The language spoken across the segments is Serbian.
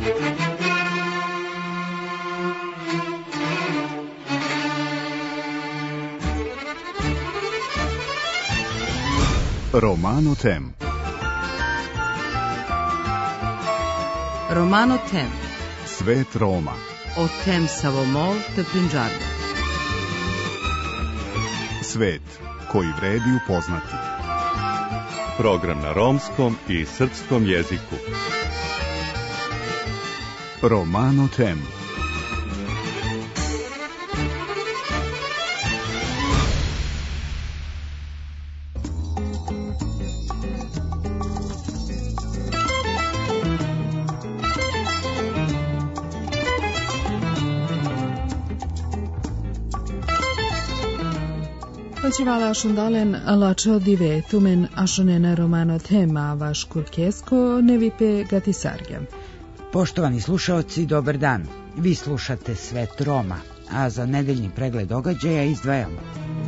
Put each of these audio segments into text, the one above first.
Romano Tem. Romano Tem. Svet Roma. O tem Savomol te Punjabi. Svet koji vredi upoznati. Program na romskom i srpskom jeziku. Romano Tem. Počevala šundalen lačo divetumen ašonena Romano Tema vaš kurkesko nevipe gatisargem. Poštovani slušaoci, dobar dan. Vi slušate Svet Roma, a za nedeljni pregled događaja izdvajamo.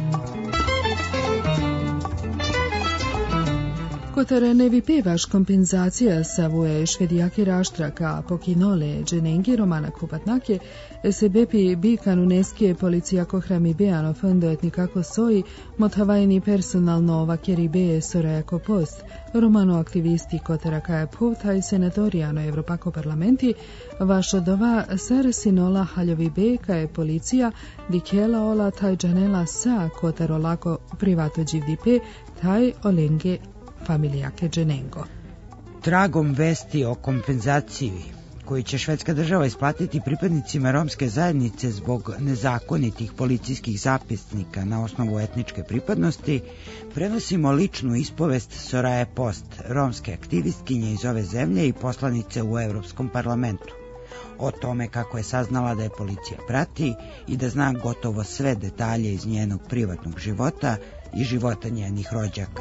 Kotere nevipe vaš kompenzacija savue švedijake raštraka pokinole dženengi Romana Kupatnake se bepi bikan uneske policijako hrami beano fondo etnikako soji mothavaini personalno vakeri be sorajako post Romano aktivisti kotera kaja puta i senatorijano Evropako parlamenti vašo dova sar sinola haljovi be kaje policija dikela ola taj džanela sa kotero lako privato dživdipe taj olenge familijake dženengo. Tragom vesti o kompenzaciji koju će švedska država isplatiti pripadnicima romske zajednice zbog nezakonitih policijskih zapisnika na osnovu etničke pripadnosti, prenosimo ličnu ispovest Soraje Post, romske aktivistkinje iz ove zemlje i poslanice u Evropskom parlamentu. O tome kako je saznala da je policija prati i da zna gotovo sve detalje iz njenog privatnog života i života njenih rođaka.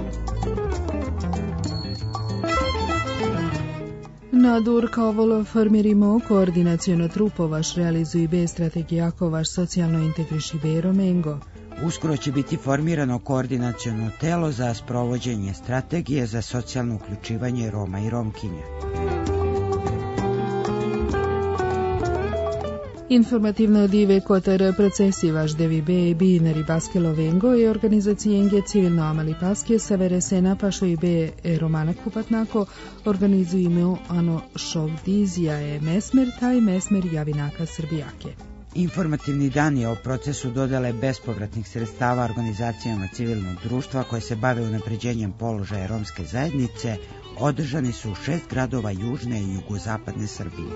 Nadur kao formirimo koordinacijono trupo vaš realizuju be strategijako vaš socijalno integriši be Romengo. Uskoro će biti formirano koordinaciono telo za sprovođenje strategije za socijalno uključivanje Roma i Romkinja. Informativno dive kotar procesi vaš devibe binari baskelo vengo i organizacijenge civilno amali paske savere sena pašo i be Romana Kupatnako organizujemo ano šovdizija je mesmer taj mesmer javinaka Srbijake. Informativni dan je o procesu dodele bespovratnih sredstava organizacijama civilnog društva koje se bave unapređenjem položaja romske zajednice održani su u 6 gradova južne i jugozapadne Srbije.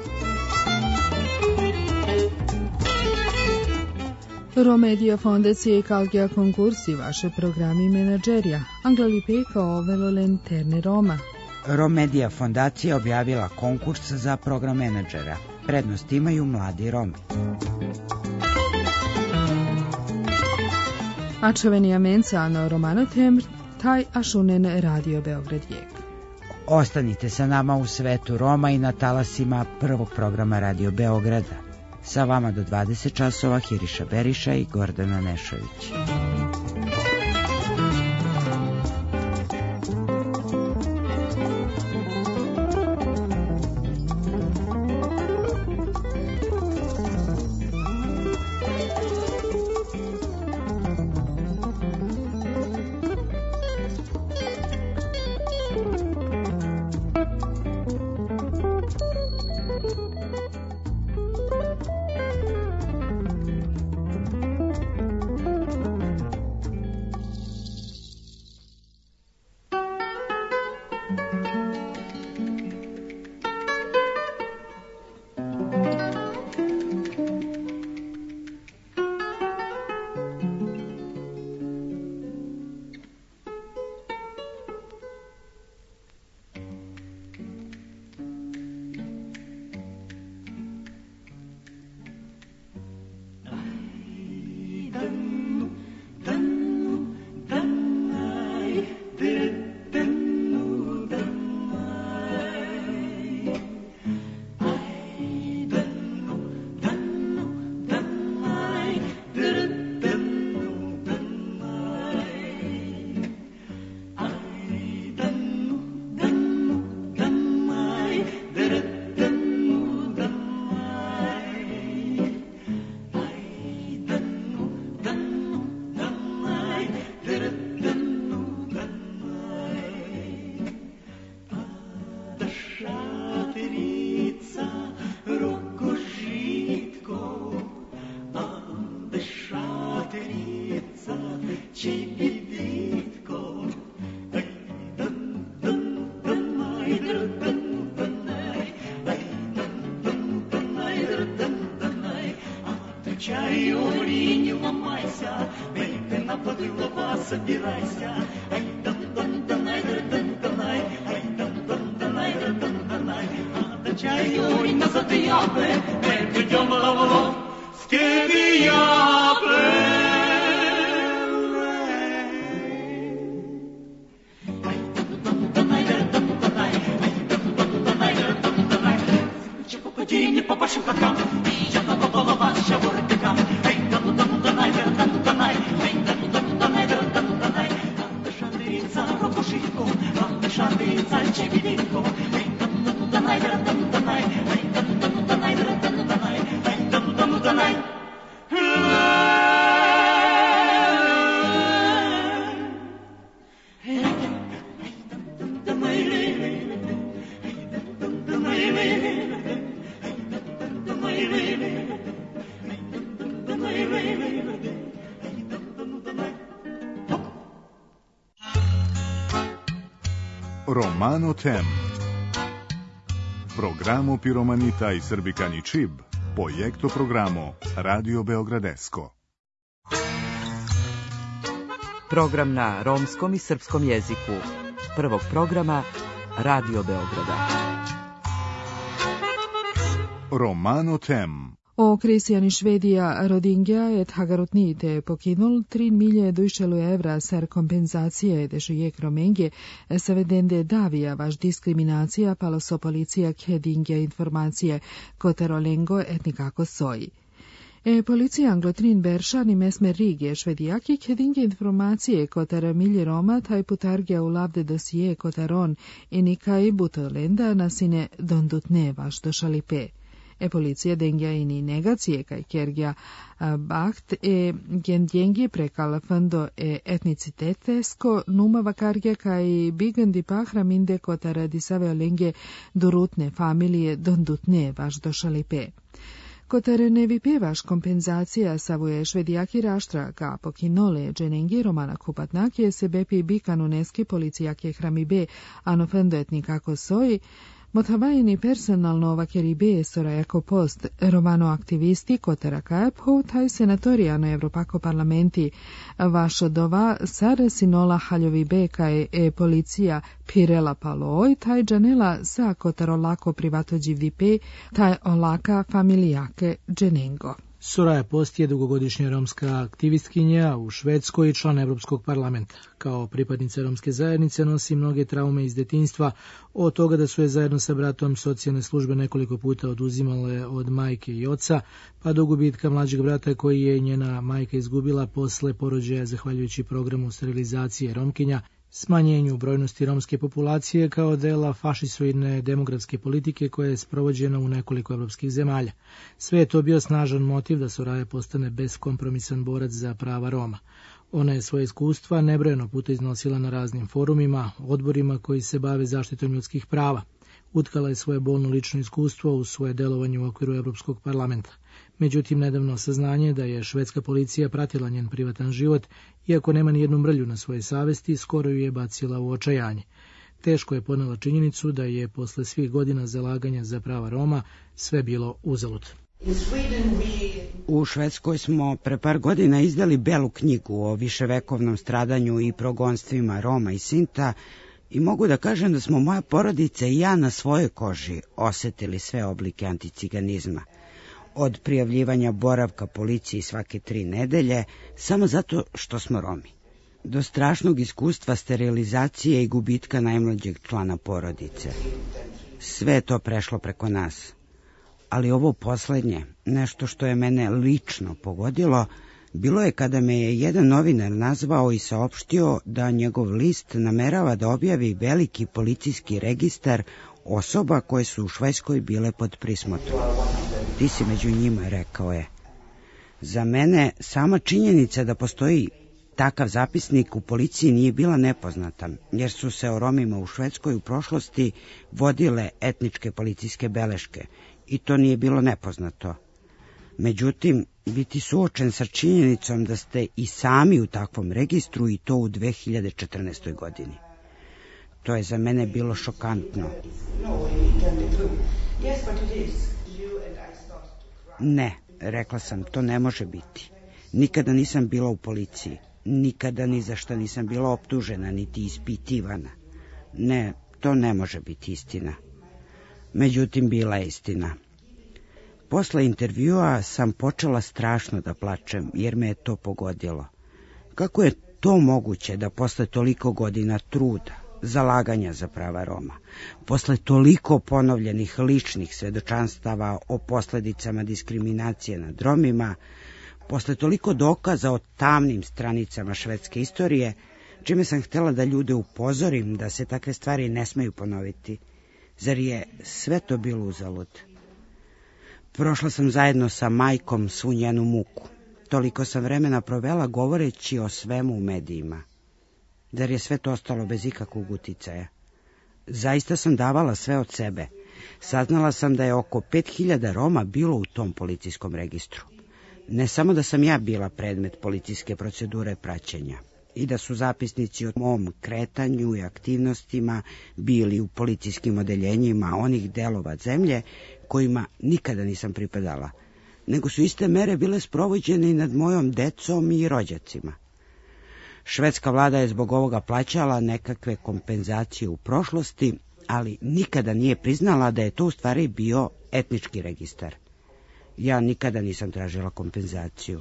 Romedia fondacije i kalgija konkursi vaše programi menadžerja, Anglalipe kao ovelo lenterne Roma. Romedia fondacija objavila konkurs za program menadžera. Prednost imaju mladi Romi. Ačevenija mencano Romano Tem, taj ašunen Radio Beograd Jek. Ostanite sa nama u Svetu Roma i na talasima prvog programa Radio Beograda. Sa vama do 20 časova Hiriša Beriša i Gordana Nešović. собирайся, выйди на подлого, собирайся. Ай, дан-дан-дан-ай, дан-дан-ай, ай, дан-дан-дан-ай, дан-дан-ай. А до чаю и на задыябы, мы пойдем в Лавровские Диаблы. Не по большим каткам, я на голова щавуртикам. Эй, дан-дан-дан-ай, дан-дан-ай, эй, дан-дан-дай, дан-дан-дай. Надо шатыриться рукушинку, надо шатыриться чебединку. Эй, дан-дан-дай, дан-дан-дай, эй, дан-дан-дай, дан-дан-дай, эй, дан-дан-дай. Romano Tem. Programo Piromanita i Srbikani Čib, projekto programo Radio Beogradesko. Program na romskom i srpskom jeziku. Prvog programa Radio Beograda. Romano Tem. O Kristian i Švedija Rodingja et Hagarotnite pokinul 3 milje dušelu evra ser kompenzacije dešujek Romenge savedende davija vaš diskriminacija paloso policija kedingja informacije koterolengo etnikako soji. Policija Anglotrin Beršan mesmer Rige Švedijaki kedingja informacije koter milje Roma taj putargja u lavde dosije koteron i nikaj butolenda nasine dondutne vaš došalipe. Policija dengja ini negacije kaj kergja baht gendjengi prekal fondo etnicitetesko numava kargja kaj bigandi pahraminde kotara disave lenge durutne familije dondutne vaš došalipe. Kotare ne vipevaš kompenzacija savuje Švedijaki raštra ka pokinole dženengi Romana Kupatnake se bepi bikanuneske policijake hramibe anofendo etnikako soji Motavajni personalno ovakeribe sorajako post romano aktivisti kotera kaepho taj senatorijano Evropako parlamenti vašo dova sare sinola haljovi beka policija pirela paloj taj džanela sa kotero lako privato dživdipe taj olaka familijake dženengo. Soraya Post je dugogodišnja romska aktivistkinja u Švedskoj i član Evropskog parlamenta. Kao pripadnica romske zajednice nosi mnoge traume iz detinjstva, od toga da su je zajedno sa bratom socijalne službe nekoliko puta oduzimale od majke i oca, pa do gubitka mlađeg brata koji je njena majka izgubila posle porođaja zahvaljujući programu sterilizacije Romkinja, smanjenju brojnosti romske populacije kao dela fašisoidne demografske politike koja je sprovođena u nekoliko evropskih zemalja. Sve je to bio snažan motiv da Soraya postane beskompromisan borac za prava Roma. Ona je svoje iskustva nebrojeno puta iznosila na raznim forumima, odborima koji se bave zaštitom ljudskih prava. Utkala je svoje bolno lično iskustvo u svoje delovanje u okviru Evropskog parlamenta. Međutim, nedavno saznanje da je švedska policija pratila njen privatan život, iako nema ni jednu mrlju na svoje savesti, skoro ju je bacila u očajanje. Teško je podnela činjenicu da je posle svih godina zalaganja za prava Roma sve bilo uzalud. U Švedskoj smo pre par godina izdali belu knjigu o viševekovnom stradanju i progonstvima Roma i Sinta i mogu da kažem da smo moja porodica i ja na svojoj koži osetili sve oblike anticiganizma. Od prijavljivanja boravka policiji svake 3 nedelje, samo zato što smo Romi, do strašnog iskustva sterilizacije i gubitka najmlađeg člana porodice. Sve je to prešlo preko nas. Ali ovo poslednje, nešto što je mene lično pogodilo, bilo je kada me je jedan novinar nazvao i saopštio da njegov list namerava da objavi veliki policijski registar osoba koje su u Švedskoj bile pod prismotrom. Ti si među njima, rekao je. Za mene sama činjenica da postoji takav zapisnik u policiji nije bila nepoznata, jer su se o Romima u Švedskoj u prošlosti vodile etničke policijske beleške i to nije bilo nepoznato. Međutim, biti suočen sa činjenicom da ste i sami u takvom registru i to u 2014. godini. To je za mene bilo šokantno. Ne, rekla sam, to ne može biti. Nikada nisam bila u policiji, nikada ni za šta nisam bila optužena, niti ispitivana. Ne, to ne može biti istina. Međutim, bila je istina. Posle intervjua sam počela strašno da plačem, jer me je to pogodilo. Kako je to moguće da posle toliko godina truda, zalaganja za prava Roma, posle toliko ponovljenih ličnih svedočanstava o posledicama diskriminacije nad Romima, posle toliko dokaza o tamnim stranicama švedske istorije, čime sam htjela da ljude upozorim da se takve stvari ne smeju ponoviti, zar je sve to bilo uzalud? Prošla sam zajedno sa majkom svu njenu muku. Toliko sam vremena provela govoreći o svemu u medijima. Zar je sve to ostalo bez ikakvog uticaja? Zaista sam davala sve od sebe. Saznala sam da je oko 5000 Roma bilo u tom policijskom registru. Ne samo da sam ja bila predmet policijske procedure praćenja i da su zapisnici o mom kretanju i aktivnostima bili u policijskim odeljenjima onih delova zemlje kojima nikada nisam pripadala, nego su iste mere bile sprovođene i nad mojom decom i rođacima. Švedska vlada je zbog ovoga plaćala nekakve kompenzacije u prošlosti, ali nikada nije priznala da je to u stvari bio etnički registar. Ja nikada nisam tražila kompenzaciju.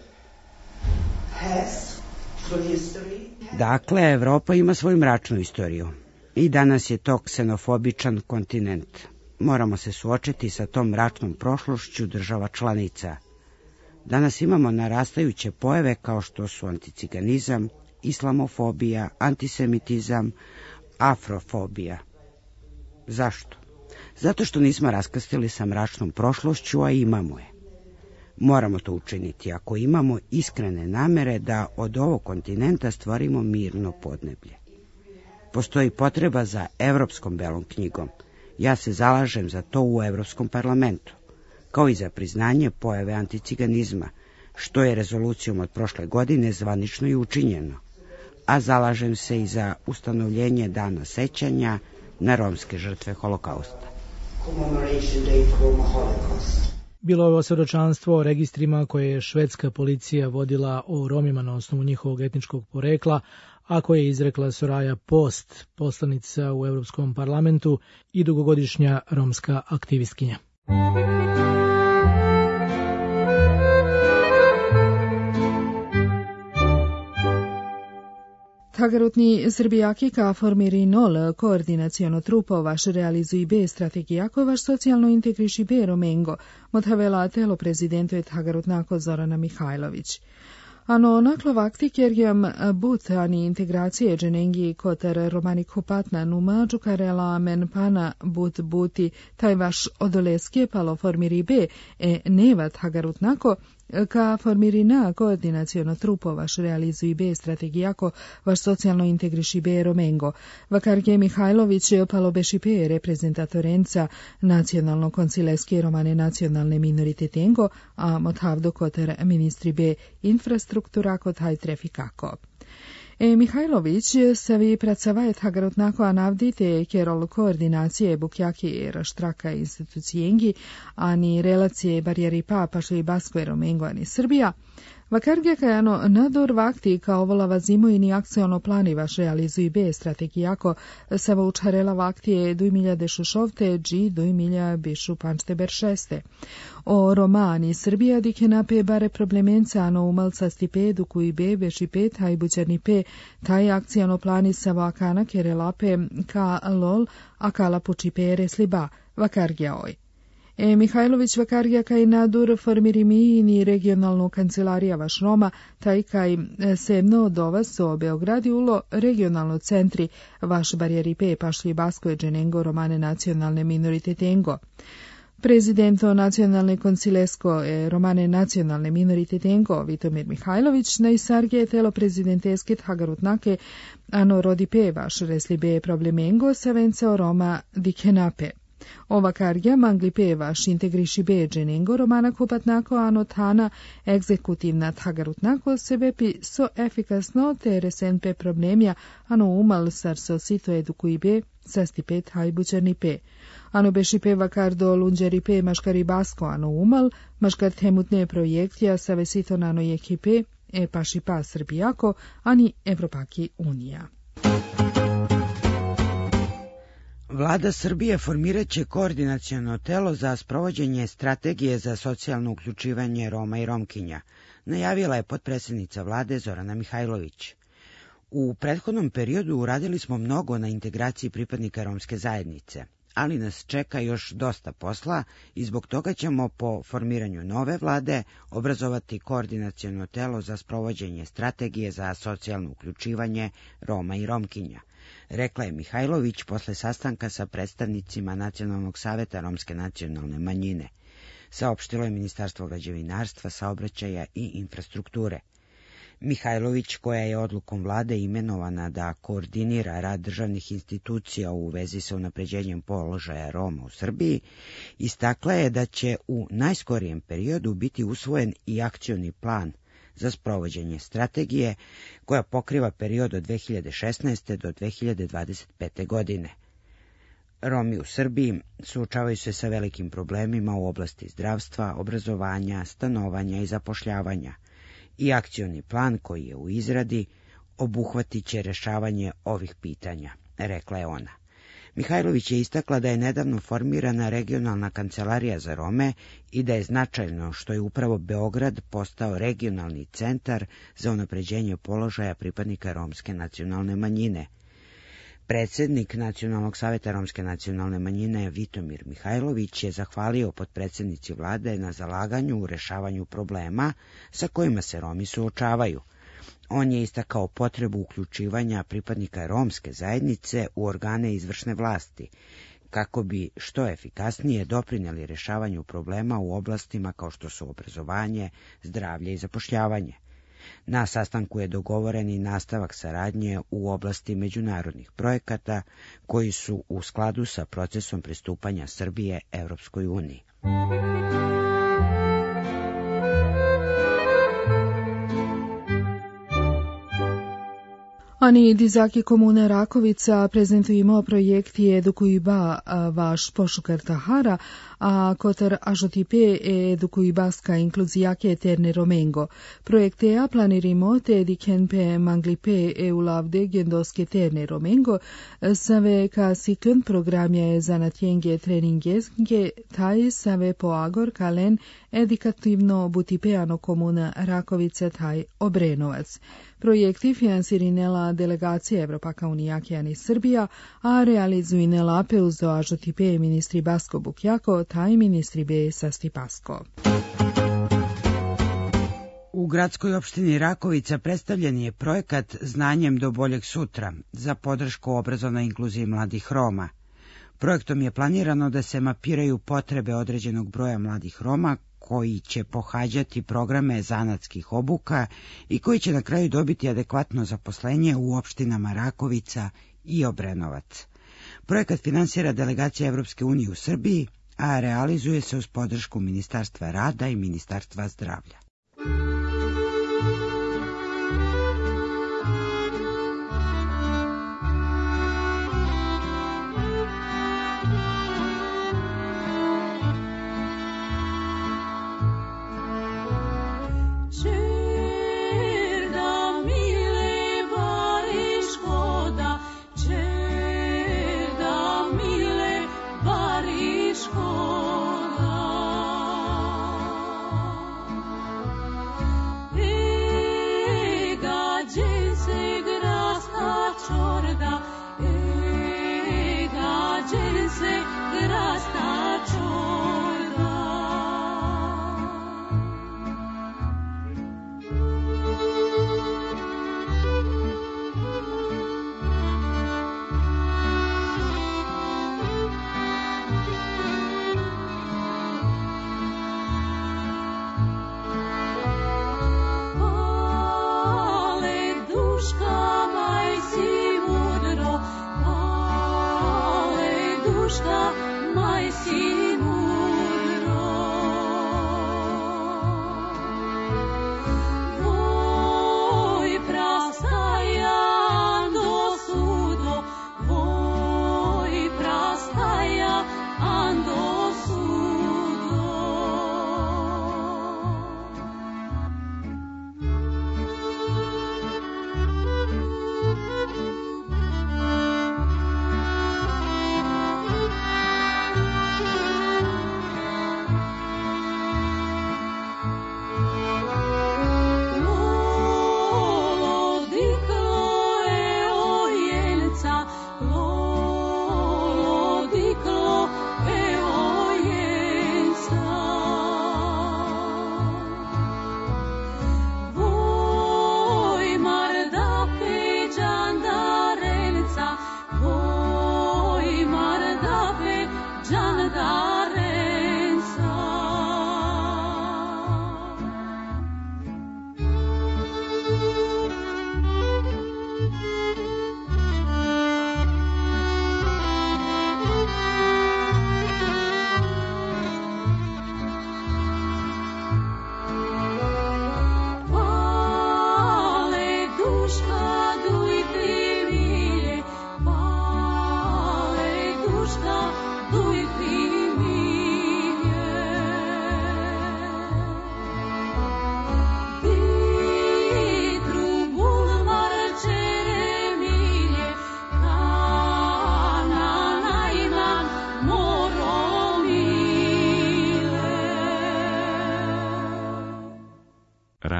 Dakle, Evropa ima svoju mračnu istoriju. I danas je to ksenofobičan kontinent. Moramo se suočiti sa tom mračnom prošlošću država članica. Danas imamo narastajuće pojave kao što su anticiganizam, islamofobija, antisemitizam, afrofobija. Zašto? Zato što nismo raskrstili sa mračnom prošlošću, a imamo je. Moramo to učiniti ako imamo iskrene namere da od ovog kontinenta stvorimo mirno podneblje. Postoji potreba za Evropskom belom knjigom. Ja se zalažem za to u Evropskom parlamentu, kao i za priznanje pojave anticiganizma, što je rezolucijom od prošle godine zvanično i učinjeno, a zalažem se i za ustanovljenje dana sećanja na romske žrtve Holokausta. Bilo je ovo svjedočanstvo o registrima koje je švedska policija vodila o Romima na osnovu njihovog etničkog porekla, a koje je izrekla Soraya Post, poslanica u Europskom parlamentu i dugogodišnja romska aktivistkinja. Tagarutni Srbijaki ka formiri nol koordinaciono trupo vaš realizui B strategijako vaš socijalno integriši B Romengo, motavela telo prezidentu je Tagarutnako Zorana Mihajlović. Ano naklo vakti kjergjam but ani integracije dženengi kotar romani kopatna numađu karela men pana but buti taj vaš odoleske palo formiri B neva Tagarutnako ka formirina koordinaciono trupo vaš realizui B strategijako vaš socijalno integriši B Romengo. Vakarge Mihajlović palo beši P reprezentatorenca nacionalno koncileske romane nacionalne minoritetengo, a motavdo koter ministri B infrastruktura kot haj trefikako. Mihajlović se vi pracovaje Tagarutnako anavdite kerol koordinacije bukjaki raštraka institucijengi, ani relacije barijeri pašo i Basko Romengo ani Srbija, vakarge kajano nador vakti kao volava zimojini akciono plani vaš realizui B strategijako sa voučarela vaktije 2016 G 2000 pančte beršeste. O Romani Srbija dike nape bare problemencano umalca stipedu koji B veši pet hajbućarni P taj akciono plani sa vakana kerelape ka lol a kala počipere sliba vakarge oj. Mihajlović vakarja kaj nadur formirimi ni regionalnu kancelarija vaš Roma, taj kaj se mno do vas o Beogradi ulo regionalno centri vaš barijeri P pašli Basko je dženengo romane nacionalne minoritetengo. Prezidento nacionalne koncilesko romane nacionalne minoritetengo Vitomir Mihajlović najsarge telo prezidenteske Tagarutnake ano rodi P vaš resli B problemengo savenca o Roma dikenape. Ova kargja mangli pevaš integriši beđen engoro mana kupatnako anotana egzekutivna tagarutnako sebepi so efikasno te resenpe problemja ano umal sar so sito edukuibe sastipet hajbučernipe. Ano bešipe vakardo lunđeripe maškari basko ano umal, maškar temutne projektja savesito nano ekipe e pašipa Srbijako, ani Evropaki unija. Vlada Srbije formirat će koordinaciono telo za sprovođenje strategije za socijalno uključivanje Roma i Romkinja, najavila je potpredsjednica vlade Zorana Mihajlović. U prethodnom periodu uradili smo mnogo na integraciji pripadnika romske zajednice, ali nas čeka još dosta posla i zbog toga ćemo po formiranju nove vlade obrazovati koordinaciono telo za sprovođenje strategije za socijalno uključivanje Roma i Romkinja, rekla je Mihajlović posle sastanka sa predstavnicima Nacionalnog saveta romske nacionalne manjine, saopštilo je Ministarstvo građevinarstva, saobraćaja i infrastrukture. Mihajlović, koja je odlukom vlade imenovana da koordinira rad državnih institucija u vezi sa unapređenjem položaja Roma u Srbiji, istakla je da će u najskorijem periodu biti usvojen i akcioni plan za sprovođenje strategije koja pokriva period od 2016. do 2025. godine. Romi u Srbiji suočavaju se sa velikim problemima u oblasti zdravstva, obrazovanja, stanovanja i zapošljavanja, i akcioni plan koji je u izradi obuhvatit će rešavanje ovih pitanja, rekla je ona. Mihajlović je istakla da je nedavno formirana regionalna kancelarija za Rome i da je značajno što je upravo Beograd postao regionalni centar za unapređenje položaja pripadnika romske nacionalne manjine. Predsjednik Nacionalnog saveta romske nacionalne manjine Vitomir Mihajlović je zahvalio potpredsjednici vlade na zalaganju u rešavanju problema sa kojima se Romi suočavaju. On je istakao potrebu uključivanja pripadnika romske zajednice u organe izvršne vlasti, kako bi što efikasnije doprinijeli rešavanju problema u oblastima kao što su obrazovanje, zdravlje i zapošljavanje. Na sastanku je dogovoren i nastavak saradnje u oblasti međunarodnih projekata koji su u skladu sa procesom pristupanja Srbije Evropskoj uniji. Ani dizaki komune Rakovica prezentujemo projekti edukuiba vaš pošukar tahara, a kotar ažotipe edukuibaska inkluzijake eterne romengo. Projektea planirimo te dikenpe manglipe eulavde gendoske eterne romengo, save ka siklen programje za natjenge treningeske, taj save po agor kalen edikativno butipeano komuna Rakovica taj Obrenovac. Projekti finansirinela delegacija Evropaka unijake Srbija, a realizujnela peuzdo ažotipe ministri Basko Bukjako, taj ministri B. Sastipasko. U gradskoj opštini Rakovica predstavljen je projekat Znanjem do boljeg sutra za podršku obrazovnoj inkluziji mladih Roma. Projektom je planirano da se mapiraju potrebe određenog broja mladih Roma koji će pohađati programe zanatskih obuka i koji će na kraju dobiti adekvatno zaposlenje u opštinama Rakovica i Obrenovac. Projekat finansira delegacija Evropske unije u Srbiji, a realizuje se uz podršku Ministarstva rada i Ministarstva zdravlja.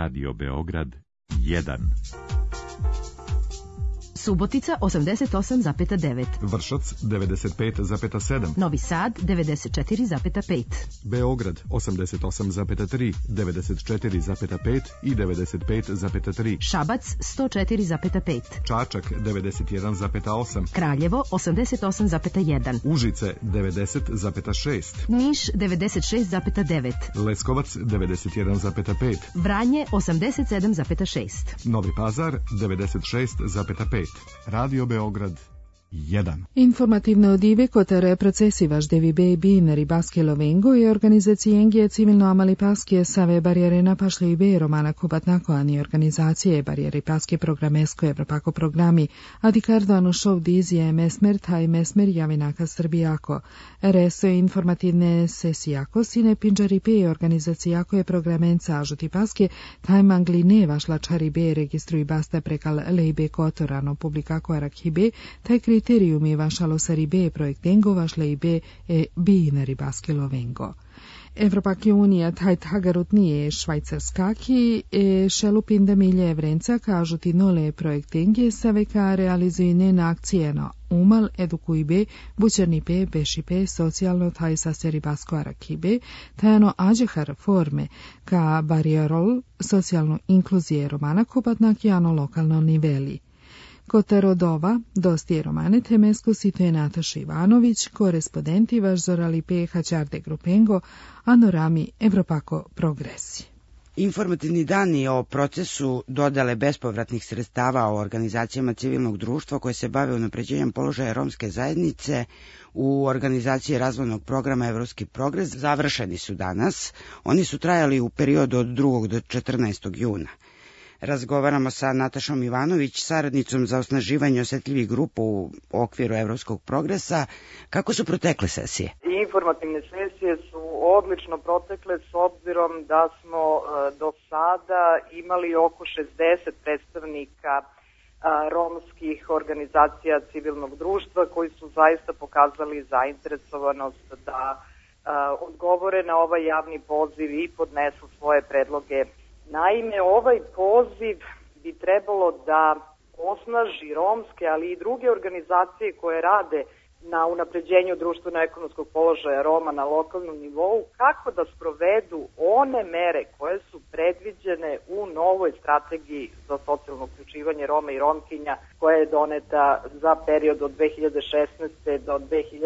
Radio Beograd 1. Subotica 88,9. Vršac 95,7. Novi Sad 94,5. Beograd 88,3, 94,5 i 95,3. Šabac 104,5. Čačak 91,8. Kraljevo 88,1. Užice 90,6. Niš 96,9. Leskovac 91,5. Vranje 87,6. Novi Pazar 96,5. Radio Beograd 1. Informativno odive kotere procesi važdevi bebi na ribaske lovengo i organizacijenje civilno amali paske save barijere na pašle i be romana kubatnako ani organizacije barijeri paske programesko evropako programi adikardo anušov dizije mesmer taj mesmer javinaka srbijako. Resto je informativne sesijako sine pinđari be organizacijako je programenca ažuti paske taj mangline vašlačari be registruj basta prekal lejbe kotorano publikako arakhibe taj kriterijumi vašalo sa ribe projektengo vašle ibe bi na ribaske lovengo. Evropake unija taj tagarutnije švajcarskaki šelupinda milje evrenca kažu ti nole projektenge saveka realizujne na akcijeno umal edukujbe bućernipe bešipe socijalno taj sa ribasko arakibe tajano ađehar forme ka barijerol socijalno inkluzije romana kubatnakijano lokalno niveli. Kotarodova, dosti romane temesko situje Nataša Ivanović, korespondenti vaš zorali peha Čarde Grupengo, Anorami Evropako Progresi. Informativni dani o procesu dodale bespovratnih sredstava o organizacijama civilnog društva koje se bave unapređenjem položaja romske zajednice u organizaciji razvojnog programa Evropski progres završeni su danas. Oni su trajali u periodu od 2. do 14. juna. Razgovaramo sa Natašom Ivanović, saradnicom za osnaživanje osetljivih grupa u okviru Evropskog progresa. Kako su protekle sesije? Informativne sesije su odlično protekle s obzirom da smo do sada imali oko 60 predstavnika romskih organizacija civilnog društva koji su zaista pokazali zainteresovanost da odgovore na ovaj javni poziv i podnesu svoje predloge. Naime, ovaj poziv bi trebalo da osnaži romske, ali i druge organizacije koje rade na unapređenju društveno-ekonomskog položaja Roma na lokalnom nivou, kako da sprovedu one mere koje su predviđene u novoj strategiji za socijalno uključivanje Roma i Romkinja, koja je doneta za period od 2016. do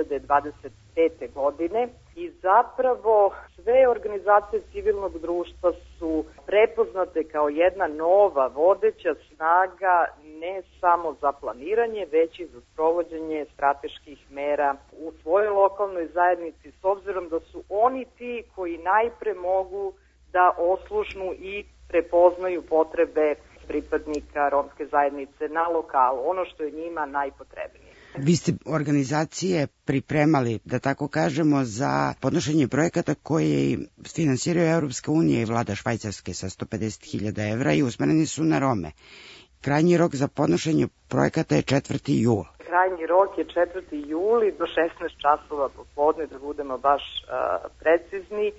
2025. godine. I zapravo sve organizacije civilnog društva su prepoznate kao jedna nova vodeća snaga ne samo za planiranje, već i za sprovođenje strateških mera u svojoj lokalnoj zajednici, s obzirom da su oni ti koji najpre mogu da oslušnu i prepoznaju potrebe pripadnika romske zajednice na lokalu, ono što je njima najpotrebnije. Vi ste organizacije pripremali, da tako kažemo, za podnošenje projekata koje finansiraju Europska unija i vlada Švajcarske sa 150.000 evra i usmereni su na Rome. Krajnji rok za podnošenje projekata je 4. jul. Krajnji rok je 4. juli do 16 časova popodne, da budemo baš precizni.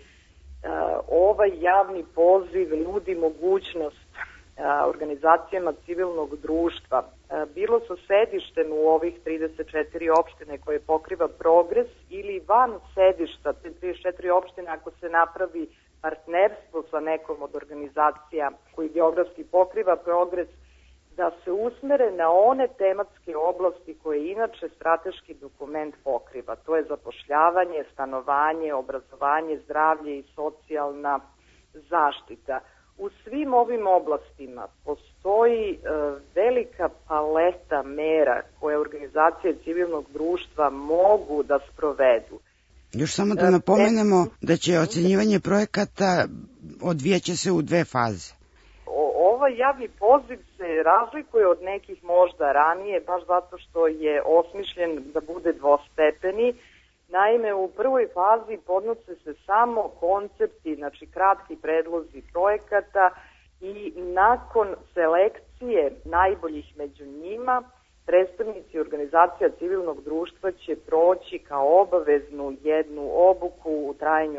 Ovaj javni poziv nudi mogućnost organizacijama civilnog društva, bilo sa sedištem u ovih 34 opštine koje pokriva progres ili van sedišta te 34 opštine ako se napravi partnerstvo sa nekom od organizacija koji geografski pokriva progres, da se usmere na one tematske oblasti koje inače strateški dokument pokriva. To je zapošljavanje, stanovanje, obrazovanje, zdravlje i socijalna zaštita. U svim ovim oblastima postoji velika paleta mera koje organizacije civilnog društva mogu da sprovedu. Još samo da napomenemo da će ocenjivanje projekata odvijaće se u 2 faze. Ovaj javni poziv se razlikuje od nekih možda ranije, baš zato što je osmišljen da bude dvostepeni. Naime, u prvoj fazi podnose se samo koncepti, znači kratki predlozi projekata i nakon selekcije najboljih među njima, predstavnici organizacija civilnog društva će proći kao obaveznu jednu obuku u trajanju od 5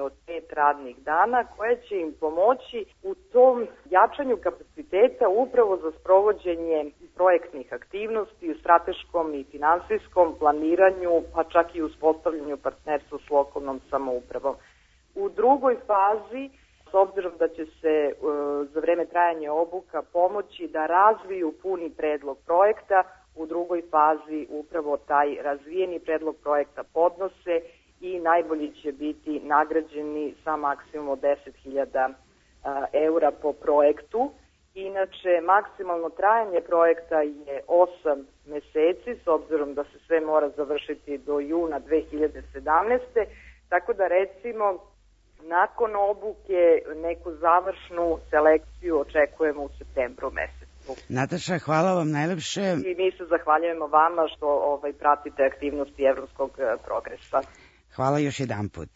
radnih dana koje će im pomoći u tom jačanju kapaciteta upravo za sprovođenje projektnih aktivnosti u strateškom i finansijskom planiranju, pa čak i uspostavljanju partnerstva s lokalnom samoupravom. U drugoj fazi, s obzirom da će se za vreme trajanja obuka pomoći da razviju puni predlog projekta, u drugoj fazi upravo taj razvijeni predlog projekta podnose i najbolji će biti nagrađeni sa maksimum od 10.000 eura po projektu. Inače, maksimalno trajanje projekta je 8 meseci, s obzirom da se sve mora završiti do juna 2017. Tako da recimo, nakon obuke neku završnu selekciju očekujemo u septembru mesecu. Nataša, hvala vam najlepše. I mi se zahvaljujemo vama što pratite aktivnosti Evropskog progresa. Hvala još jedan put.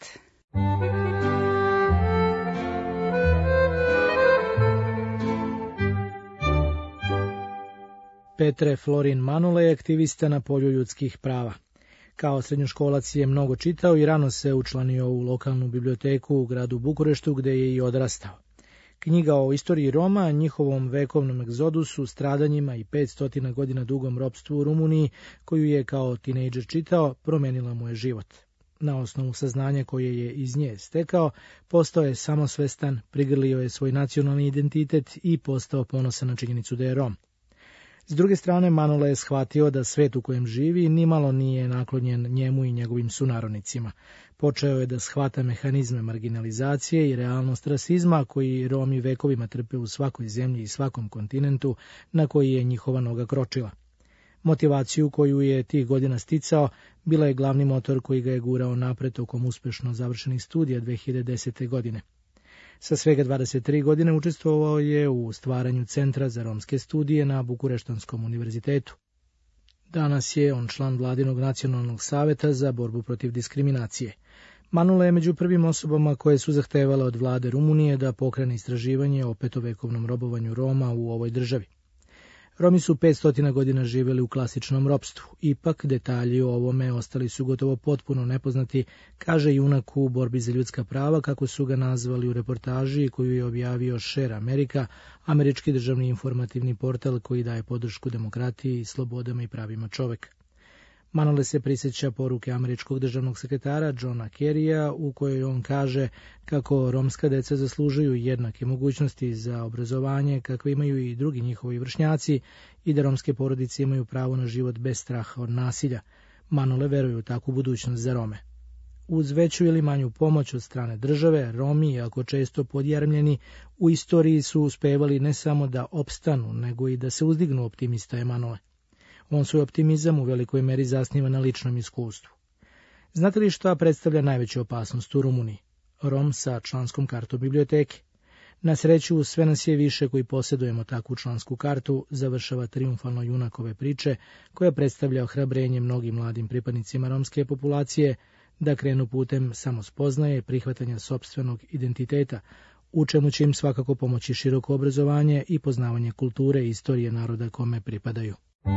Petre Florin Manole je aktivista na polju ljudskih prava. Kao srednjoškolac je mnogo čitao i rano se učlanio u lokalnu biblioteku u gradu Bukureštu gde je i odrastao. Knjiga o istoriji Roma, njihovom vekovnom egzodusu, stradanjima i 500 godina dugom ropstvu u Rumuniji, koju je kao tinejdžer čitao, promenila mu je život. Na osnovu saznanja koje je iz nje stekao, postao je samosvestan, prigrlio je svoj nacionalni identitet i postao ponosan na činjenicu da je Rom. S druge strane, Manole je shvatio da svet u kojem živi nimalo nije naklonjen njemu i njegovim sunarodnicima. Počeo je da shvata mehanizme marginalizacije i realnost rasizma koji Romi vekovima trpe u svakoj zemlji i svakom kontinentu na koji je njihova noga kročila. Motivaciju koju je tih godina sticao bila je glavni motor koji ga je gurao napred tokom uspešno završenih studija 2010. godine. Sa svega 23 godine učestvovao je u stvaranju Centra za romske studije na Bukureštanskom univerzitetu. Danas je on član Vladinog nacionalnog saveta za borbu protiv diskriminacije. Manole je među prvim osobama koje su zahtevale od vlade Rumunije da pokrene istraživanje o petovekovnom robovanju Roma u ovoj državi. Romi su 500 godina živjeli u klasičnom ropstvu, ipak detalji o ovome ostali su gotovo potpuno nepoznati, kaže junak u borbi za ljudska prava, kako su ga nazvali u reportaži koju je objavio Share America, američki državni informativni portal koji daje podršku demokratiji, slobodama i pravima čoveka. Manole se prisjeća poruke američkog državnog sekretara Johna Kerrya u kojoj on kaže kako romska deca zaslužuju jednake mogućnosti za obrazovanje kakve imaju i drugi njihovi vršnjaci i da romske porodice imaju pravo na život bez straha od nasilja. Manole veruje u takvu budućnost za Rome. Uz veću ili manju pomoć od strane države, Romi, iako često podjarmljeni, u istoriji su uspevali ne samo da opstanu, nego i da se uzdignu, optimista je Manole. On svoj optimizam u velikoj meri zasniva na ličnom iskustvu. Znate li šta predstavlja najveću opasnost u Rumuniji? Rom sa članskom kartom biblioteke. Na sreću, sve nas je više koji posjedujemo takvu člansku kartu, završava triumfalno junakove priče, koja predstavlja ohrabrenje mnogim mladim pripadnicima romske populacije da krenu putem samospoznaje, prihvatanja sopstvenog identiteta, u čemu će im svakako pomoći široko obrazovanje i poznavanje kulture i istorije naroda kome pripadaju.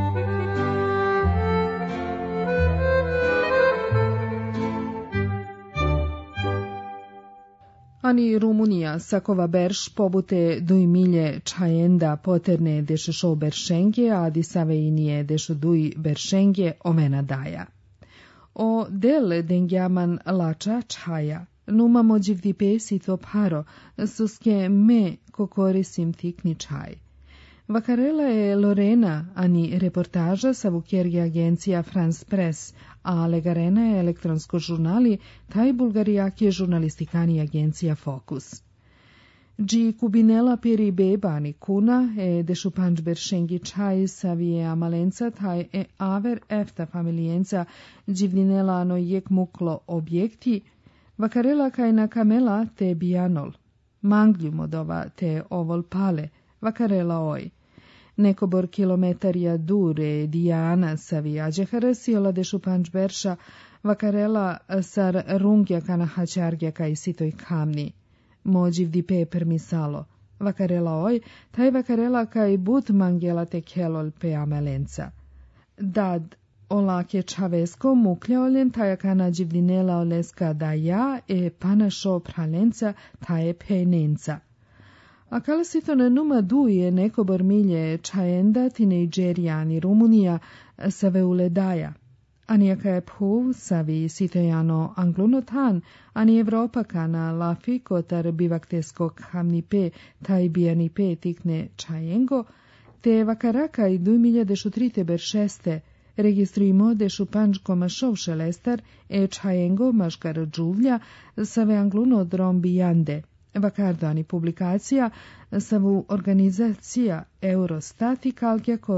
Ani Rumunija sakova berš pobute duimilje čajenda poterne dešo beršenge, a disaveinije dešo dui beršenge omena daja. O del dengjaman lača čaja, numa mođivdi pesi to paro, suske me kokorisim tikni čaj. Vakarela je Lorena, ani reportaža sa vukjergi agencija France Press, a legarena je elektronsko žurnali, taj bulgarijak je žurnalistikani agencija Focus. Gi kubinela peri bebani kuna e dešupanč beršengi čaj savije amalenca taj e aver efta familienca givninela no jek muklo objekti, vakarela kaj na kamela te bijanol, manglju modova te ovol pale, vakarela oj. Nekobor kilometarja dure Diana savijađe harasiola dešupanč berša, vakarela sar rungja kana hačargja kaj sitoj kamni. Mođiv di pe permisalo, vakarela oj, taj vakarela kaj but mangela te kelol pe amelenca. Dad olake Čavesko mukljaoljen tajakana đivdinela oleska da ja panašo pralenca taje penenca. A kala si to na numa duje neko bormilje čaenda ti Nigerijani Rumunija save uledaja. Ani jaka je phuv savi sitojano anglunotan, ani Evropa kana lafi kotar bivaktesko hamnipe taj bijanipe tikne čajengo, te vakaraka i 2003 beršeste registrujemo dešu pančko mašov šelestar čajengo maškar džuvlja save angluno drombijande. Vakardani publikacija savu organizacija Eurostat i kalkja ko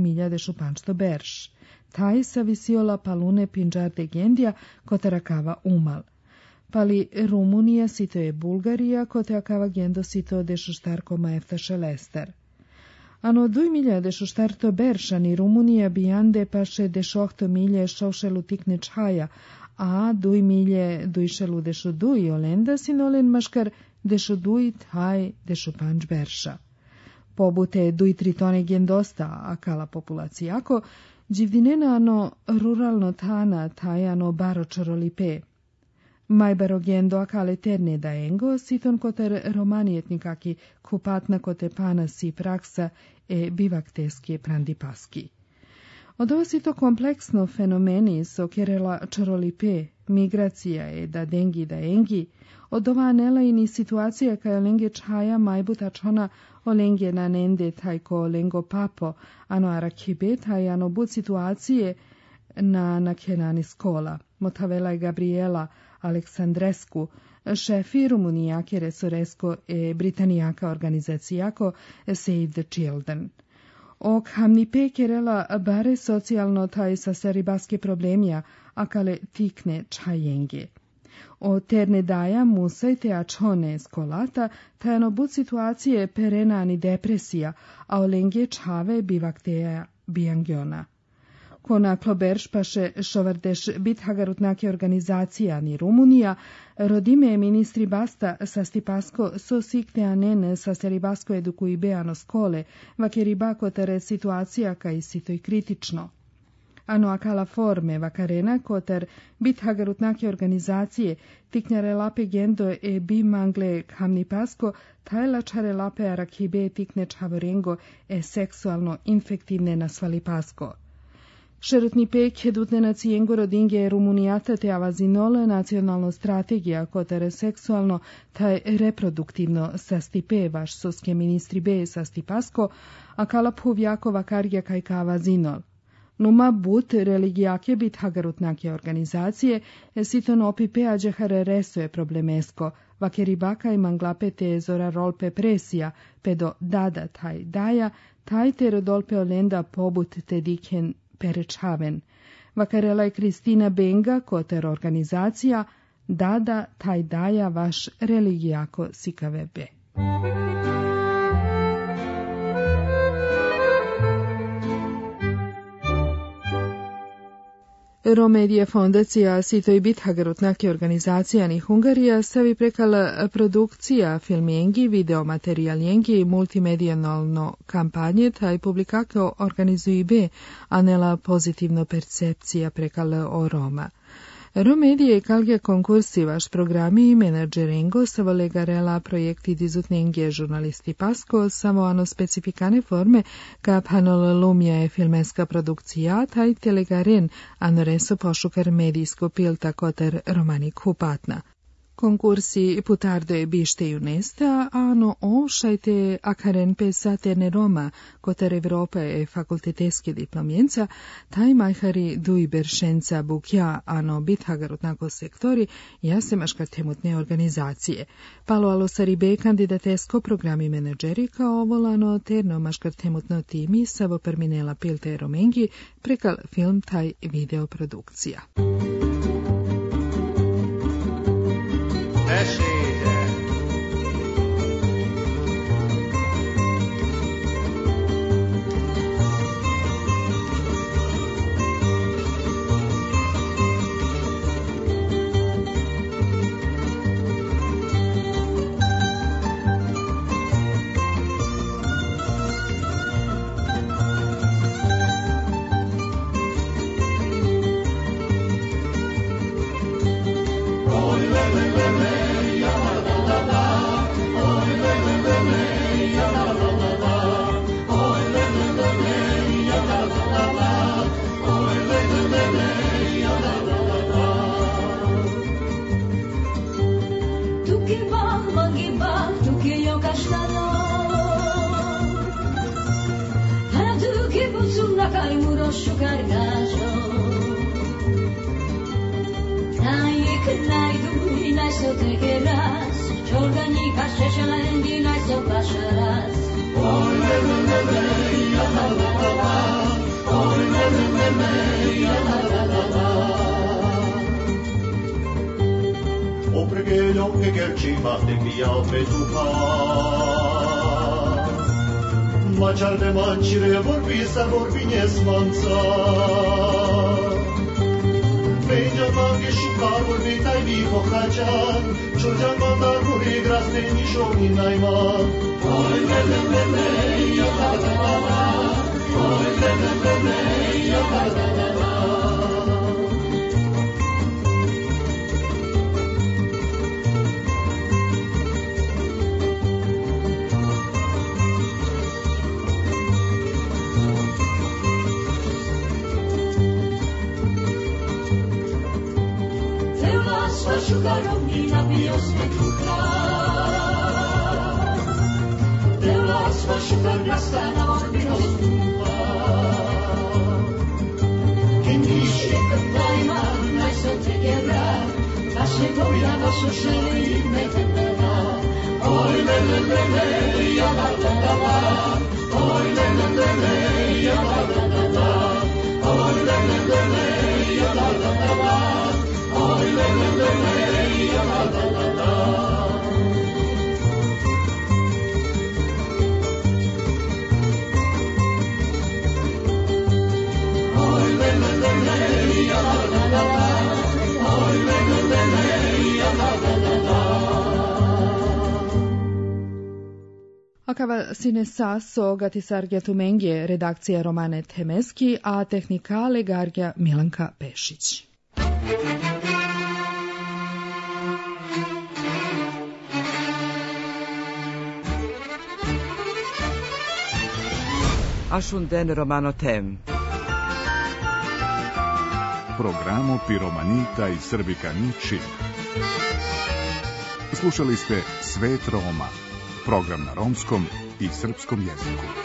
2005 berš. Taj sa visiola palune pinđarde gendija kotarakava umal. Pali Rumunija sito je Bulgarija kotarakava gendo sito dešu štarko maefta šelestar. Ano 2006 beršani Rumunija bijande paše dešohto milje šošelu tikne čaja, a 2 milje dujšelu dešu duj olenda sinolen maškar dešu duj taj dešu panč berša. Pobute duj tritone gendosta, a kala populacijako, đivdinena ano ruralno tana taj ano baro čarolipe. Majbaro gendo akale terne daengo, siton koter romanijetnikaki kupatna kote pana si praksa bivakteske prandipaski. Od ovo si to kompleksno fenomeni so kerela čarolipe, migracija da dengi daengi, od ova anelaini situacija kaj olenge čaja majbuta čona olenge na nende taj ko olengo papo, ano arakibe taj ano bud situacije na kenani skola. Motavela je Gabriela Aleksandrescu, šefi Rumunijake resoresko Britanijaka organizacijako Save the Children. Ok hamnipe kerela bare socijalno taj sa seribaske problemija, akale tikne čajenge. O terne daja musajte ačone skolata, tajano bud situacije perenani depresija, a olenge čave bivakteja bijangiona. Kona kloberš paše šovardeš bithagarutnake organizacija ni Rumunija, rodime ministri basta sa stipasko so sikte anen sa seribasko edukuji beano skole, vakeribako tere situacija kaj sitoj kritično. Ano akala forme vakarena kotar bithagarutnake organizacije tiknjare lape gendo bi mangle hamni pasko, tajla čare lape arakibe tikne čavorengo seksualno infektivne nasvali pasko. Šerutni pek hedutne nacijengo rodinge Rumunijata te avazinole nacionalno strategija kotere seksualno taj reproduktivno sastipe vaš soske ministri be sastipasko, a kalap huvjakova kargja kaj ka avazinol. Numa but religijake bit hagarutnake organizacije siton opipe ađehare resoje problemesko, vakeribaka i manglape te zora rolpe presija, pedo dada taj daja, taj te rodolpe olenda pobut te diken perečhaven. Vakarela je Kristina Benga, koter organizacija, dada taj daja vaš religijako sikavebe. Romedije fondacija sito i bithagarutnake organizacija ni Hungarija savi prekala produkcija filmijengi, videomaterijaljengi i multimedijalno kampanje, taj publikako organizuji be, a nela pozitivno percepcija prekala o Roma. Romedije i kalge konkursi vaš programi i menadžeringo savo legarela projekti dizutnenge žurnalisti pasko, samo ano specifikane forme ka panololumja je filmeska produkcija, taj telegaren ano reso pošukar medijsko pilta koter romani kupatna. Konkursi putardo je bište i unesta, ano šajte akaren pesa terne Roma, koter Evropa je fakulteteski diplomjenca, taj majhari duj beršenca bukja, ano bithagarutnako sektori, jasemaška temutne organizacije. Palo alo saribe kandidatesko programi menadžeri kao ovolano terno maškar temutno timi savo perminela pilte romengi prekal film taj videoprodukcija. Tuki bak, mangi bak, tuki yok aşkana. Hana tuki bucum nakaj murošu kargažo. Najek najdu i najsoteke raz, čorganika šešelendi najsopaša raz. Oj, me, ja la la la la. Oj, me, ja la la la la. O preghello che gercima te via petuca. Ma certe mancire vorbi nesmanca. Venja mangi šukar vorbi taj viho hačan, čuđan mandar vori grasne nišovni najman. Oj, me, ja la la la la. Oj, me, ja la la la la. Šukarom i napio sme kruha. Dela sva šukar grasta na vorbino stupa. Kim niši najma, najsote gera, vaše govina vašu šeli me tebera. Oj, me, ja la la la la. Oj, me, ja la la la la. Oj, me, ja la la la la. Oj, me, ja la la la la. Oj, me, ja la la la la. Oj, me, ja la la la la. Akava sine saso gatisargja tumengje redakcija Romane Temeski, a tehnikale gargja Milanka Pešić. Ashunden Romano Tem. Programo Piromanita i Srbikani Čib. Slušali ste Svet Roma, program na romskom i srpskom jeziku.